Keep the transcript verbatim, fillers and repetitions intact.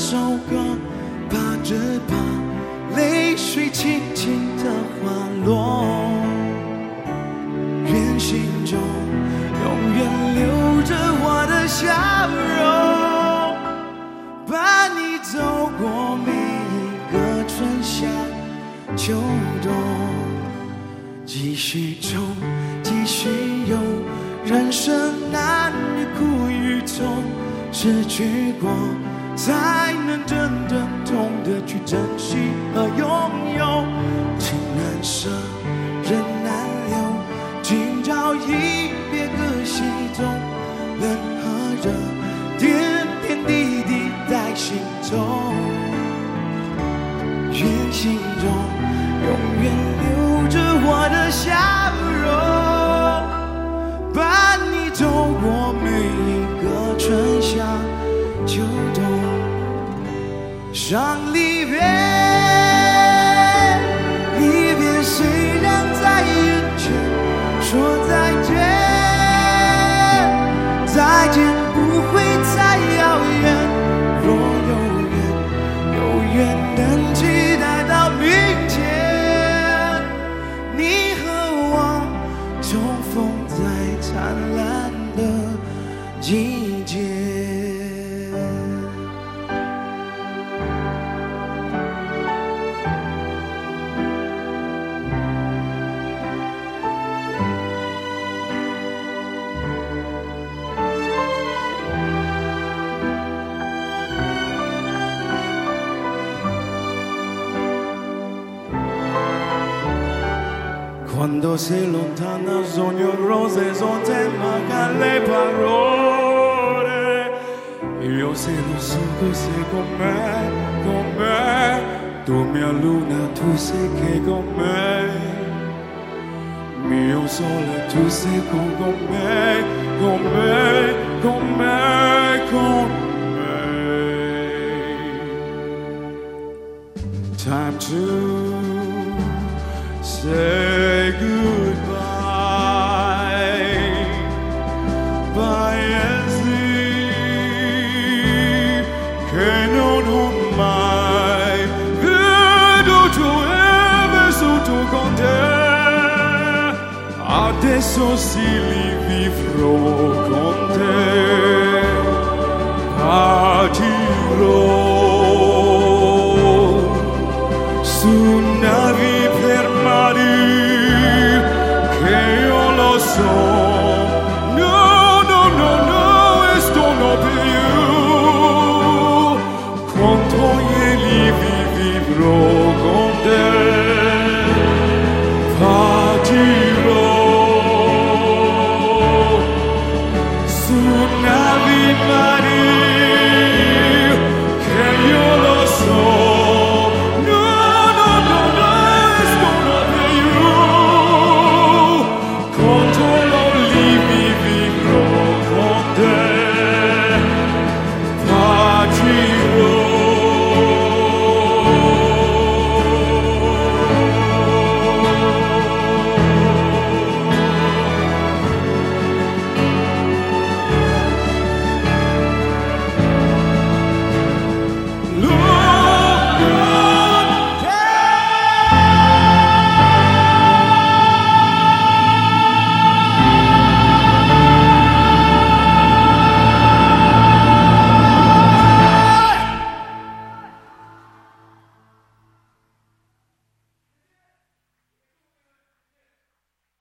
首歌，怕只怕泪水轻轻的滑落，愿心中永远留着我的笑容，伴你走过每一个春夏秋冬，继续冲，继续游，人生难免苦与痛，失去过才能真正懂得去珍惜和拥有，情难舍，人难留，今朝一别各西东，冷和热，点点滴滴在心中，愿心中永远留着我的笑容，伴你走过每一个春夏秋冬，伤离别，离别虽然在眼前，说再见，再见不会再遥远，若有缘，有缘能期待到明天，你和我重逢在灿烂的季节。Quando sei lontana sogno rose, son te mancano le parole, io se lo so che sei con me, con me, tu mia luna, tu sei che con me, mio sole, tu sei con, con me, con me, con me, con me. Time to say goodbye, paesi che non ho mai veduto e vissuto con te, adesso sì li vivrò con te.